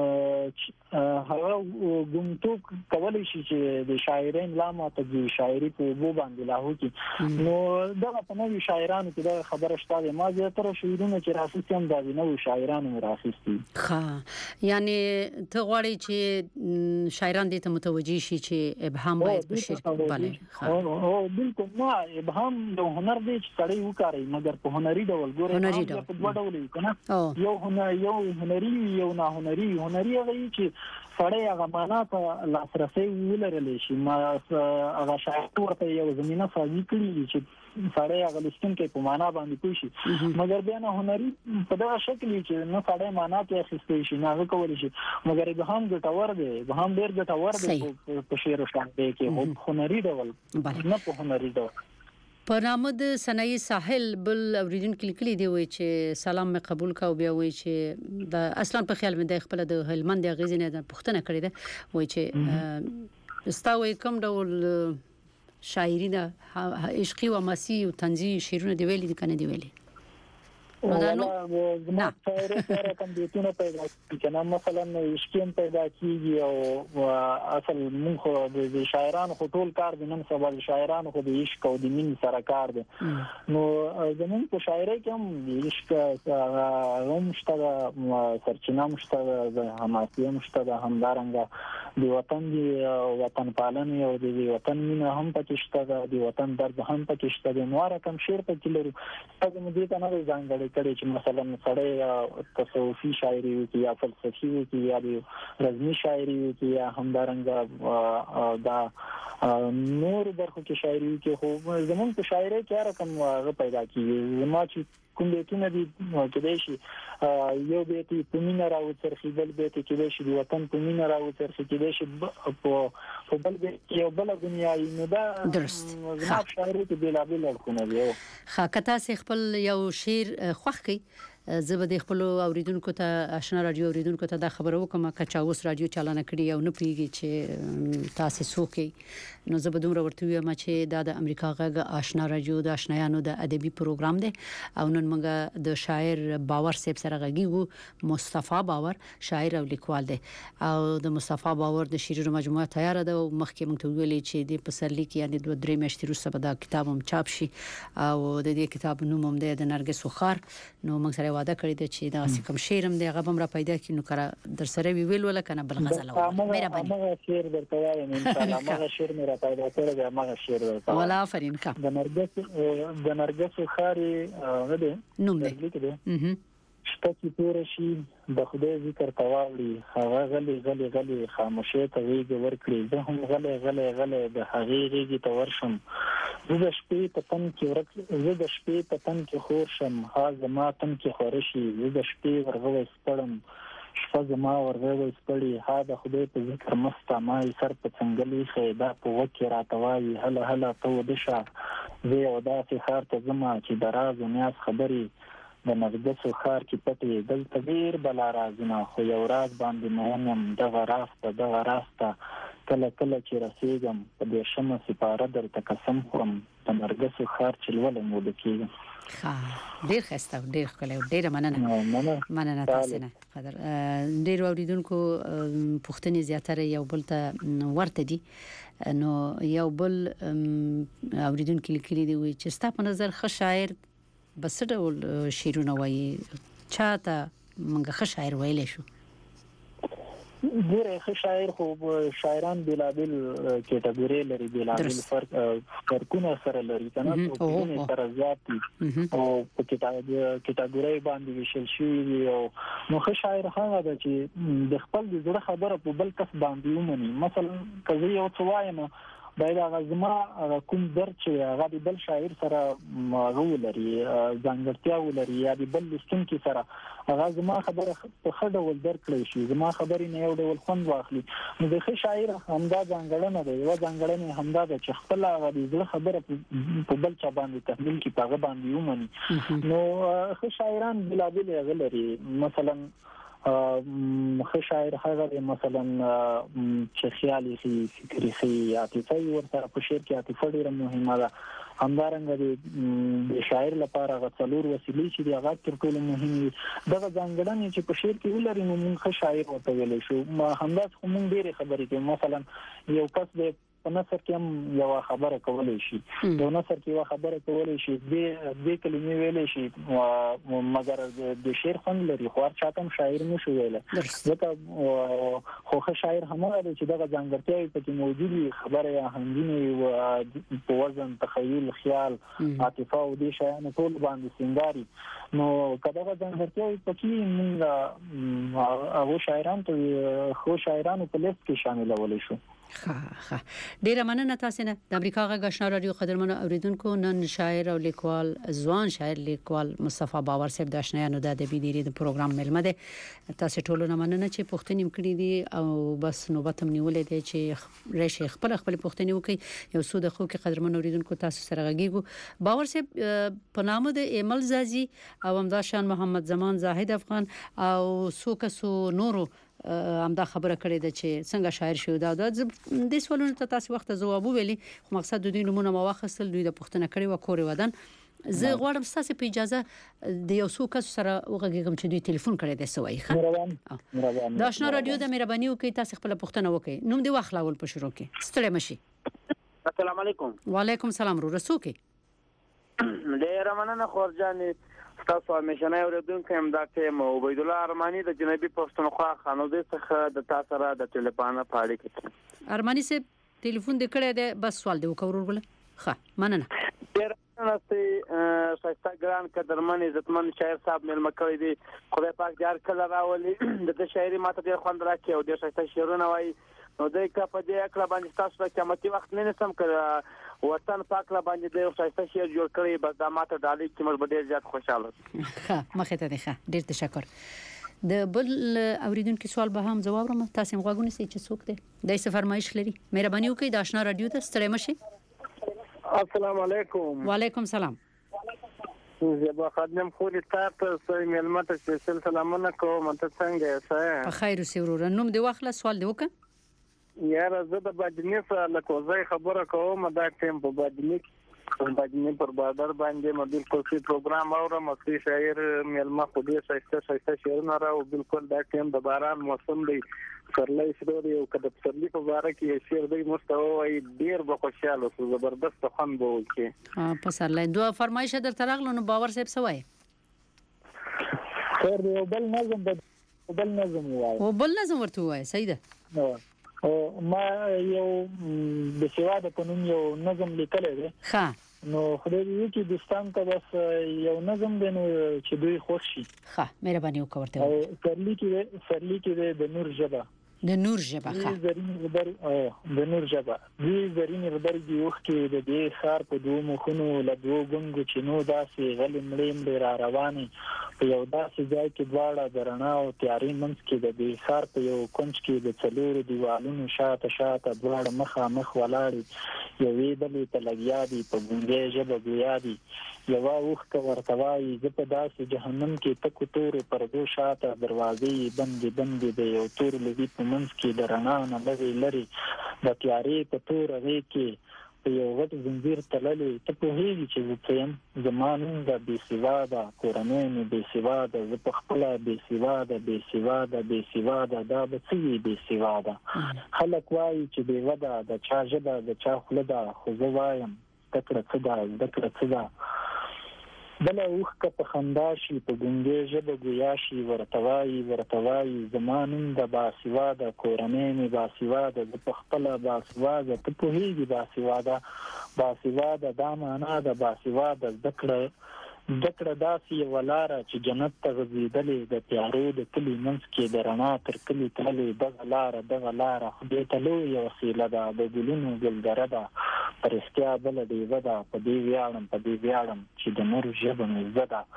هغه ګمتو کولای شي چې د شاعرین لامه ته د شاعري په وبو باندې لاهو کې نو دا په نوې شاعرانو کې دا خبره شته ما زه تر شعرونه چې راځي هم دا نوې شاعرانو راځي ښه یعنی ته غواړي چې شاعران دې ته متوجي شي چې ابهام باید په شعر کې بله او بالکل نه ابهام د هنر دی چې سړی وکړي مګر په هنري ډول ګوري په دوه ډول کنه یو هنر یو هنري یو نه هنري هنري هغه چې سړی هغه معنا ته لاسرسي ولرلی شي ما هغه شاعر ورته یو زمينه فاضي کړی چې سړی هغه لستونکو په معنا باندې پوه شي مګر بیا نه هنري په دغه شکل چې نه سړی معنا ته اخیستي شي نه کولی شي مګر به هم ګټور دی به هم ډیر ګټور دی په شعر او شاعرۍ کې هنري ډول نه په هنري ډول په نامه د سنايي ساحل بل اوریدونکو لیکلي دی وای چې سلام مې قبول کا او بیا وای چې د اصلا په خیال مې د خپل د هلمند غزنه د پښتنه کړی دی وای چې استاوي کوم ډول شاعري ده عشقي او ماسي او طنزي شعرونه دی ویلي کنه دی ویلي نو دا نو زما شاعري سره کوم دیتونه پیدا کیږي مثلا عشقیم پیدا کیږي او اصل موږ د شاعرانو خو ټول کار د نن سبا د شاعرانو خو د عشق او د مين سره کار دی نو زموږ په شاعري کې هم عشق هم شته سرچینه هم شته د حماسي هم شته د همدارنګه د وطن دی وطن پالنه او د وطن مینه هم پکې شته د وطن درد هم پکې شته د نواره کم شعر پکې لري هغه مې ته نه ځانګړی کړي چې مثلا سړی تصوفي شاعري وي یا فلسفي وي یا رزمي شاعري وي یا همدارنګه دا نور برخو کې شاعري کې خو زمون په شاعري کې رقم غو پیدا کیږي ما چې کوم بیتونه دي کېدای شي یو بیت په مینا راو ترخیدل بیت کېدای شي د وطن په مینا راو ترخیدل کېدای شي په په بل بیت یو بل دنیا نه دا درست ما شاعري کې بلا بلا خونه دی خا کتا سي خپل یو شعر خوښ کی زبد خپل اوریدونکو ته آشنا رادیو اوریدونکو ته دا خبر وکم کچا اوس رادیو چالان کړی او نه پیږي چې تاسو سوکي نو زبد عمر ورته یم چې دا د امریکا غږ آشنا رادیو د آشنایانو د ادبي پروګرام دی او نن موږ د شاعر باور صاحب سره غږیږو مصطفی باور شاعر او لیکوال دی او د مصطفی باور د شعرونو مجموعه تیار ده او مخکې موږ ته ویلي چې د پسرلی کې یعنی دوه درې میاشتې وروسته به دا کتاب هم چاپ شي او د دې کتاب نوم هم دی د نرګس وخار نو موږ سره واده کړی دی چې دا کوم شعر هم دی هغه هم را پیدا کړي نو کړه در سره ویل ولا کنه بل غزل او مهرباني هغه شعر درته وایم ان شاء الله هغه شعر مې را پیدا کړی دی هغه شعر درته ولا فرین کا د نرګس د نرګس وخاري هغه دی نوم دی شپه کې تور شي د خدای ذکر تواوري هغه غلي غلي غلي خاموشه ته ویږي ورکړي زه هم غلي غلي غلي د هغې ریږي ته ورشم زه د شپې په تن کې ورک زه د شپې په تن کې خور شم ها زما تن کې خورشي زه د شپې ورغوي سپړم شپه زما ورغوي سپړي ها د خدای په ذکر مستا ما سر په څنګلې خېدا په وکي راتوي هله هله تو دشه زه او داسې خار ته زما چې دراز او نیاز خبري د نرګس خار کې پټي دلته ډیر بلا رازونه خو یو راز باندې مهمم دغه راسته دغه راسته کله کله چې رسېږم په دې شمه سپاره درته قسم خورم د نرګسو خار چلول مو دکې ښه ډیر خسته ډیر ښکلی ډیر مننه مننه تاسو نه قدر ډیر اوریدونکو پوښتنې زیاتره یو بل ته ورته دي نو یو بل اوریدونکو لیکلي دی چې ستا په نظر ښه شاعر بس ډول شعرونه وایي چاته موږ ښه شاعر ویلی شو ډېر ښه شاعر خو شاعران بلابل کټګوري لري بلابل فرق فرقونه سره لري کنه په سره زیات دي او په کټګوري باندې وشل شي او نو ښه شاعر هغه دی چې د خپل زړه خبره په بل کس باندې ومني مثلا کله یو څه وایم باید هغه زما کوم درد چې هغه د بل شاعر سره غو لري ځانګړتیا ولري یا د بل لستونکي سره هغه زما خبره په خړه ول درک کړی شي زما خبرې نه یو ډول خوند واخلي نو د ښه شاعر همدا ځانګړنه ده یو ځانګړنه همدا ده چې خپل هغه د زړه خبره په بل چا باندې تحمیل کی پاغه باندې ومني نو ښه شاعران بلابل غلري مثلا ښه شاعر هغه مثلا چې خیالي شي فکري شي عاطفي ورته په شعر کې عاطفه ډیره مهمه ده همدارنګه د شاعر لپاره غوړور وسیلې چې هغه تر ټولو مهمه دغه ځانګړنې چې په شعر کې ولري نو موږ ښه شاعر ورته ویل شو همدا څه موږ ډیره خبرې کوي مثلا یو کس د په نثر کې هم یو خبره کولای شي یو نثر کې یو خبره کولای شي د دې کلمې ویلې شي مګر د شعر خوند لري خو چاته هم شاعر نشي ویل ځکه خو ښه شاعر همغه دی چې دغه ځانګړتیاوې پکې موجودي خبره یا هنګینه په وزن تخیل خیال عاطفه او دې شیانو ټول باندې سنگاري نو کله ځانګړتیاوې پکې موږ هغه شاعران ته خو شاعرانو په لیست کې شاملول شو ښه ښه ډیره مننه تاسو نه د امریکا غږ آشنا رادیو قدرمنو اوریدونکو نن شاعر او لیکوال ځوان شاعر لیکوال مصطفی باور صاحب د آشنایانو د ادبي دیری د پروګرام ملمه ده تاسو ټول نه مننه چې پوښتنې مکړې دي او بس نوبت هم نیولې دي چې راشي خپل خپل پوښتنې وکړي یو څو دقیقو کې قدرمنو اوریدونکو تاسو سره غږیږو باور صاحب په نامه د ایمل زازي او همداشان محمد زمان زاهد افغان او څو کسو نورو همدا خبره کړې ده چې څنګه شاعر شو دا د دې سوالونو ته تاسو وخت جواب ویلي خو مقصد د دوی نمونه مواخصل دوی د پښتنه کړي و کورې ودان زه غواړم تاسو په اجازه د یو څو کس سره وغږیږم چې دوی ټلیفون کړي ده سوي ښه د آشنا رادیو د مهرباني وکي تاسو خپل پښتنه وکي نوم دی واخلاول په شروع کې ستړي مشي السلام علیکم وعلیکم السلام رو رسوکي ډیر مننه خورجان تاسو همیشنه اوریدونکو هم دا ټیم عبید الله ارمانی د جنوبي پښتونخوا خانوزي څخه د تاسو سره د ټلیفون په اړه کې ارمانی سه ټلیفون د کړه ده بس سوال دی وکورول بل ښه مننه ډیر مننه شایسته ګران قدرمن عزتمن شاعر صاحب مل مکوي دي خدای پاک جار کله راولي د شاعري ماته ډیر خوند راکې او ډیر شایسته شعرونه وایي نو دای کا په دې اکلا باندې تاسو ته قیمتي وخت نه نسم کړ وطن پاک لا باندې د شایسته شعر جوړ کړی بس د ماته ډالۍ چې موږ ډیر زیات خوشاله ښه مخه ته ښه ډیر تشکر د بل اوریدونکو سوال به هم جواب رام تاسو غوښګونه سي چې څوک دی د څه فرمایش لري مهرباني وکړئ د آشنا رادیو ته ستړي مشي السلام علیکم وعلیکم السلام زه خدمت خوري تاسو سره ملمت سپیشل سلامونه کوم ته څنګه یې په خیر اوسې ورور نوم دی واخله سوال دی وکړه یار زه د باندې سره لکه خبره کوم دا ټیم په باندې په باندې پر بادر باندې مو بالکل څه پروګرام اورم مخکې شاعر ملما خو دې شایسته شایسته شعرونه راو بالکل دا ټیم د باران موسم دی سرلای شروع دی او کده پسرلی په باره کې شعر دی مستوي ډیر به خوشاله او زبردست خوند به وکي په سرلای دوه فرمایش در ترغلو نو باور صاحب سوای خیر دی بل نظم بل نظم وای او بل نظم ورته وای صحیح ده او ما یو د سیواده په نوم یو نظم لیکلی دی ښه نو خدای دې کې دوستان ته بس یو نظم دی نو چې دوی خوښ شي ښه مهرباني وکړه او سرلی کې سرلی کې د نور ژبه د نور ژبه ښه زرین ربر د نور ژبه دې زرین ربر دی وخت کې د دې خار په دوه مخونو له دوه ګنګو چې نو داسې غل مړیم را رواني په یو داسې ځای کې دواړه درنا او تیاری منځ کې د دې خار په یو کونج کې د څلورو دیوالونو شاته شاته دواړه مخه مخ ولاړ یوې بلې ته لګیا دي په ګونګې ژبه ګویا دي یو وخت ورتوای زه په داسې جهنم کې تکو تور پردو شاته دروازې بندې بندې د یو تور لوي په په منځ کې د رڼا نه لري لري د تیارې په تور غېږ کې په یو غټ زنځیر تړلې ته پوهېږي چې زه څه یم زما نوم د بې سواده کورنۍ مې بې سواده زه په خپله بې سواده بې سواده بې سواده دا به څه وي بې سواده خلک وایي چې بېوه ده د چا ژبه د چا خوله ده خو زه وایم زده کړه څه ده زده کړه څه ده بله اوښکه په خندا شي په ګونګې ژبه ګویا شي ورته وایي ورته وایي زما نوم د باسواده کورنۍ مې باسواده زه په خپله باسواده ته پوهېږي باسواده باسواده دا معنا د باسواده زده کړه زده کړه داسې یوه لاره چې جنت ته غځېدلې د تیارو د کلي منځ کې د رڼا تر کلي تللې دغه لاره دغه لاره خدای ته لویه وسیله ده د ګلونو ګلدره ده په رښتیا بله ډیوه ده په دې ویاړم په دې ویاړم چې د نور ژبه مې زده ده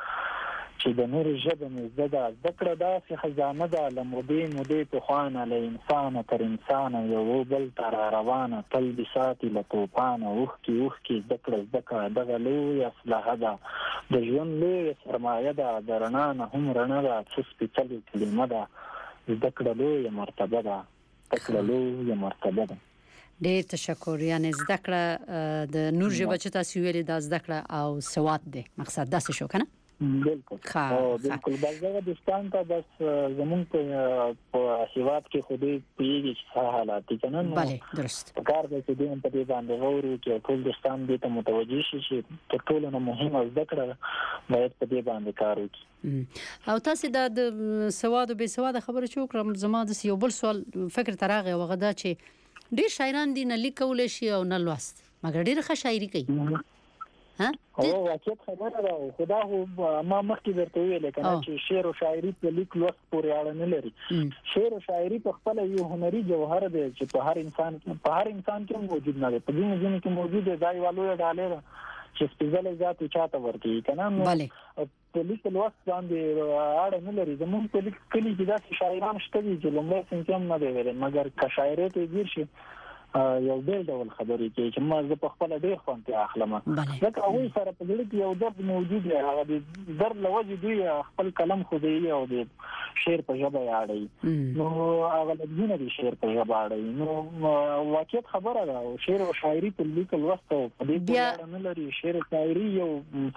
چې د نور ژبه مې زده ده زده کړه داسې خزانه ده له مودې مودې پخوانه له انسانه تر انسانه یو بل ته را روانه تل دې ساتي له توپانه اوښکې اوښکې زده کړه زده کړه دغه لویه اسلحه ده د ژوند لویه سرمایه ده د رڼا نه هم رڼا ده څه سپېڅلې کلمه ده زده کړه لویه مرتبه ده زده کړه لویه مرتبه ده ډېر تشکر یعنی زده کړه د نور ژبه چې تاسو ویلې دا زده کړه او سواد دی مقصد داسې شو کنه بالکل بالکل بلځه دوستان ته بس زمون په هیواد کې خودي پیږي چې حالات دي کنه بله درست کار د دې په دې باندې ووري چې ټول دوستان دې ته متوجي شي چې تر ټولو نه مهمه زده کړه باید په دې باندې کار وکړي او تاسو د سواد او بې سواد خبره چې وکړم زما د یو بل سوال فکر تراغه وغه دا چې ډېر شاعران دي نه لیکول شي او نه لوست مګر ډېر ښه شاعري کوي ها او واقعیت خبره ده خدا هو ما مخکې ورته ویل کنه چې شعر او شاعري په لیک لوست پورې اړه نه لري شعر او شاعري په خپل یو هنري جوهر دی چې په هر انسان په هر انسان کې موجود نه دی په دې ځینې کې موجود دی دا یو لوی ډالر چې سپېڅلې ذات چاته ورته کنه بله په لیک لوست باندې اړه نه لري زموږ په لیک کلی کې دا شاعران شته دي چې لومړی څنګه هم نه دی ویل مګر که شاعري ته ګیر شي یو بل ډول خبرې کوي چې ما زه په خپل ډېر خوند اخلم ځکه هغه سره په دې کې یو درد موجود دی هغه د درد لوجه دی خپل کلم خو دی او د شعر په ژبه یاړي نو هغه لږونه دی شعر په ژبه یاړي نو واقعیت خبره ده شعر او شاعري په لیک لوست او په دې کې نه لري شعر او شاعري یو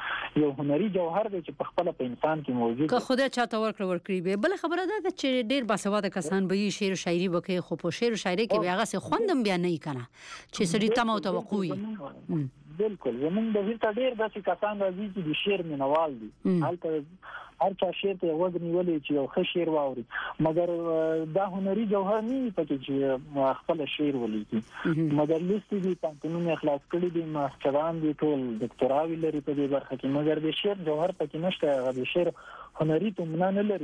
یو هنري جوهر دی چې په خپل په انسان کې موجود دی که خدای چاته ورکړ ورکړي به بل خبره ده چې ډېر باسواده کسان به شعر او شاعري وکړي خو په شعر او شاعري کې هغه څه خوندم بیا نه کنه چې سړی تمه او توقع وي بالکل زمونږ د هیڅ ډېر داسې کسان راځي چې د شعر مینوال دي هلته هر چا شعر ته وزن نیولې چې یو ښه شعر واوري مګر دا هنري جوهر نه وي پکې چې خپل شعر ولیکي مګر لستې دي پانتونونه خلاص کړي دي ماستران دي ټول ډاکټراوي لري په دې برخه کې مګر د شعر جوهر پکې نشته هغه د شعر هنري ته نه لري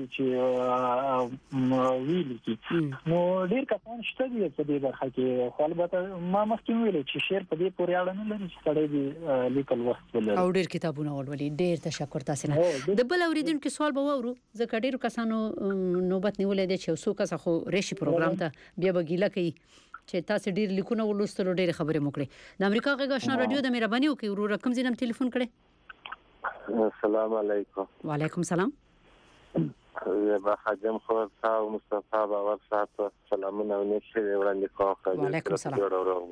چې ویلي کی نو ډیر کسان شته دي په دې برخه کې خو البته ما مخکې ویل چې شعر په دې پورې اړه نه لري چې سړی دی لیکل وخت ولري او ډیر کتابونه ولولي ډیر تشکر تاسو نه د بل اوریدونکو سوال به وورو ځکه ډیرو کسانو نوبت نیولې دي چې څوک څه خو ریشي پروګرام ته بیا بګیله کوي چې تاسو ډیر لیکونه ولوستلو ډیر خبرې موکړي د امریکا غږ آشنا رادیو د مهرباني وکي ورو رقم زینم ټلیفون کړي السلام علیکم وعلیکم السلام با حجم خود تاو مصطفی باور صاحب سلامونه ونشي وړاندې کوم وعلیکم السلام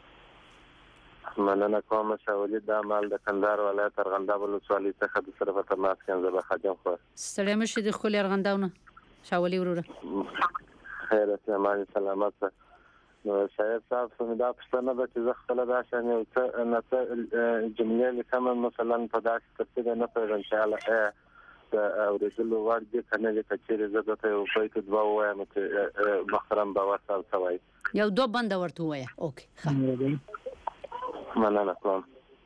مننه کوم چې ولید د مال د کندهار ولایت ارغنداب ولسوالۍ څخه د سره په تماس کې زه به حجم خو ستړي مشه د خپل ارغنداونه شاولي وروره خیر اسلامي سلامت نو شاید تاسو مې دا پښتنه به چې زه خپل دا شان یو څه نه څه جملې لیکم مثلا په داسې ترتیب نه پېژنم چې الله او رسول ورد کنه د کچېره زده ته یو پېټ دوا وایم چې محترم باور تاسو وای یو دو بند ورته وای اوکي ښه مننه کوم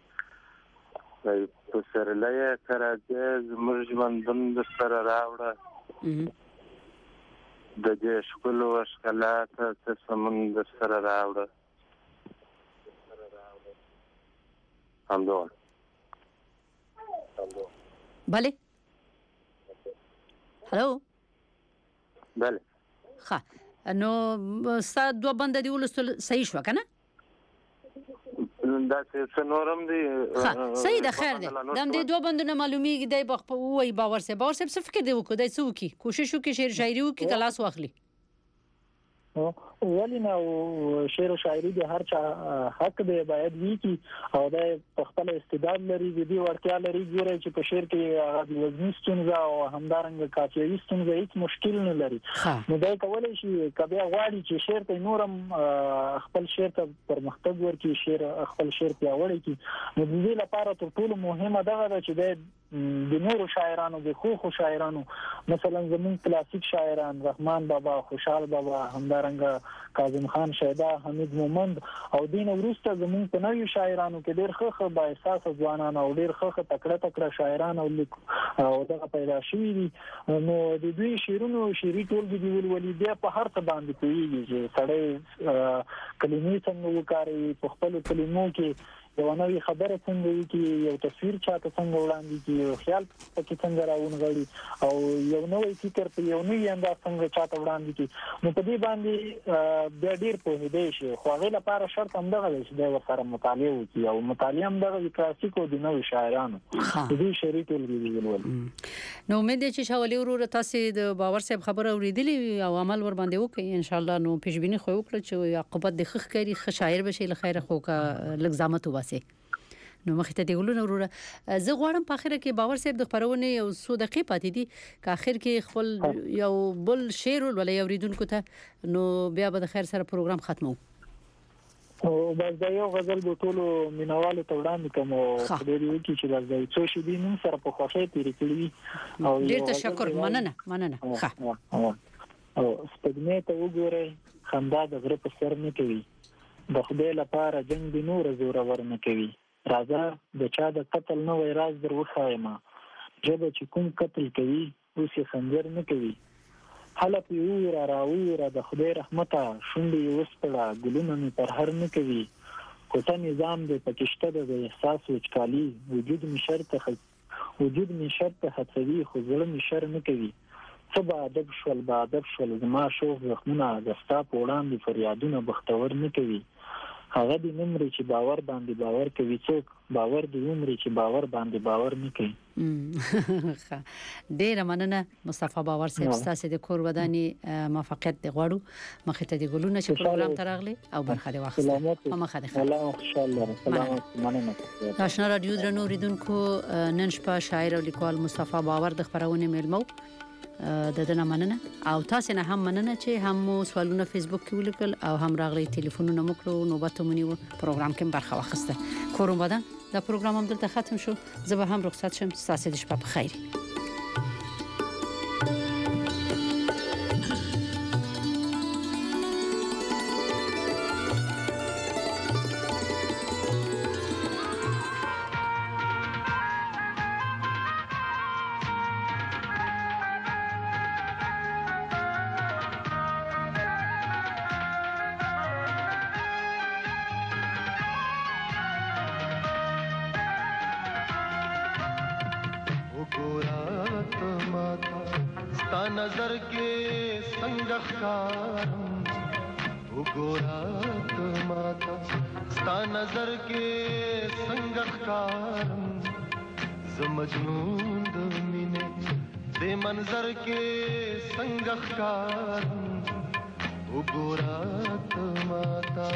په سرلای کراځ مرجمن د سره راوړه د دې شکل او شکلات څه سمند سره راوړه همدون بله هلو بله ښه نو ستا دوه بنده دی ولستل صحیح شو کنه دا څه نورم دی ښه صحیح ده خیر ده دم دې دوه بندونه معلومیږي دی بخ وای باور سه باور سه څه فکر دی وکړه څه وکي کوشش وکي شعر شاعري وکي کلاس واخلي ولی نو شعر او شاعري د هر چا حق دی باید وی کی او د خپل استعداد لري د دې ورتیا لري ګوره چې په شعر کې د وزن ستونزه او همدارنګه کافیوي ستونزه هیڅ مشکل نه لري نو دا کولای شي کبه غواړي چې شعر ته نورم خپل شعر ته پرمختګ ورکړي شعر خپل شعر پیاوړی کړي نو د دې لپاره تر ټولو مهمه ده چې د د نورو شاعرانو د خو خو شاعرانو مثلا زمون کلاسیک شاعران رحمان بابا خوشحال بابا همدارنګه کاظم خان شیدا حمید مومند او دین ورسته زمون په نویو شاعرانو کې ډېر ښه ښه با احساس ځوانان او ډېر ښه ښه تکړه تکړه شاعران او او دغه پیدا شوي دي نو د دوی شعرونو شعري ټولګې دی ولولي بیا په هر څه باندې کوي چې سړی کلمې څنګه وکاري په خپل کلمو کې یو نوې خبره څنګه وکړي یو تصویر چاته څنګه وړاندې کړي یو خیال پکې څنګه راونغړي او یو نوې فکر په یو نوې انداز څنګه چاته وړاندې کړي نو په دې باندې بیا ډېر په دې شي خو هغه لپاره شرط هم دغه چې د وسره مطالعه وکړي او مطالعه هم دغه کلاسیکو د نوې شاعرانو د دې شعري ټولګې ویلول نو امید چې شاولې ورور تاسو د باور صاحب خبره اوریدلې او عمل ور باندې وکړي ان شاء الله نو پیشبینی خو وکړه چې عقبت د خخ کاری خ شاعر بشي له خیره خو کا لګزامت وباسي نو مخ ته دی ګلونه وروره زه غواړم په اخر کې باور صاحب د خبرونه یو څو دقیقې پاتې دي که اخر کې خپل یو بل شعر ولې اوریدونکو ته نو بیا به د خیر سره پروګرام ختمو او بس دا یو غزل به ټولو مینوالو ته وړاندې کوم او خبرې وکړي چې بس دا څو شي دي نن سره په خوښۍ تیرې کړې او ډېر تشکر مننه مننه ښه او سپګنې ته وګورئ خندا د غره په سر نه کوي د خدای لپاره جنگ د نور زور ور نه کوي راځه د چا د قتل نه وای راز در وخایما جبه چې کوم قتل کوي اوس یې خنجر نه کوي حالا پیو را راوی را د خدای رحمته شونډې وسپړه ګلونه می پر هر نه کوي کوټه نظام د پکشته د احساس وچکالي وجود می شرط خ وجود می شرط هڅوي خو زړه می شر نه کوي سبا ادب شول با ادب شول زما شوق زخمونه غستا په وړاندې فریادونه بختور نه کوي هغه د نمرې چې باور باندې باور کوي څوک باور د عمر چې باور باندې باور نه کوي ډیر مننه مصطفی باور صاحب ستاسو د کور وداني موفقیت دی غواړو مخه ته د ګلونه چې پروګرام ترغلي او برخه دی واخله مخه ده الله خوشاله سلامات مننه آشنا رادیو درنو ریدونکو نن شپه شاعر او لیکوال مصطفی باور د خبرونه میلمو د دنه مننه او تاسو نه هم مننه چې هم سوالونه فیسبوک کې ولیکل او هم راغلي ټلیفونونه مو کړو نوبت مونږ یو پروګرام کې برخه واخیسته کوم بدن دا پروګرام هم دلته ختم شو زه به هم رخصت شم تاسو د شپه په خیر नजर के संगखारम उगोरात माता स्ता नजर के संगखारम जमजनून दमीने दे मंजर के संगखारम उगोरात माता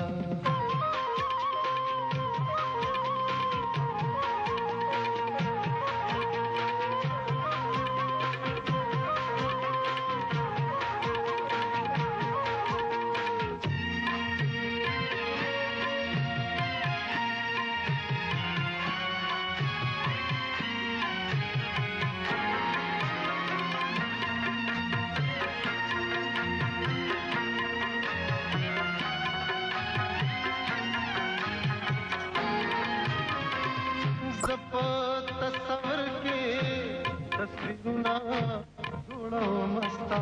तस्वर के तस्वीरुना जोड़ो मस्ता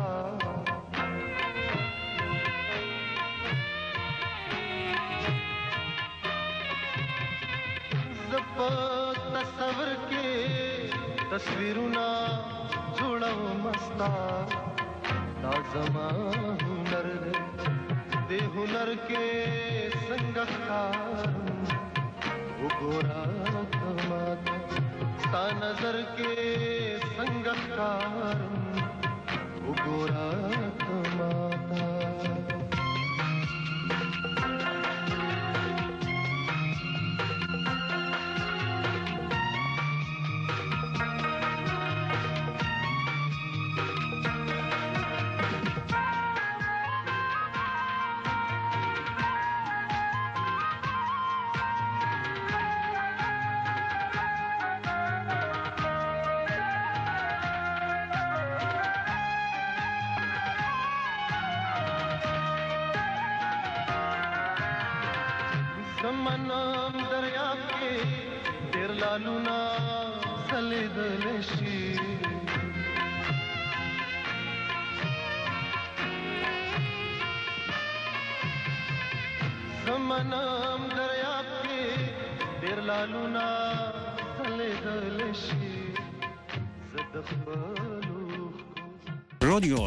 तस्वर के तस्वीरुना जोड़ो मस्ता ताजमा हुनर दे हुनर के संगखार गोरा ता नजर के संगकार गोरा माता زمانم دریاب کې ډېر لالونه ځلېدل شي زمانم دریاب کې ډېر لالونه ځلېدل شي زه د خپلو رادیو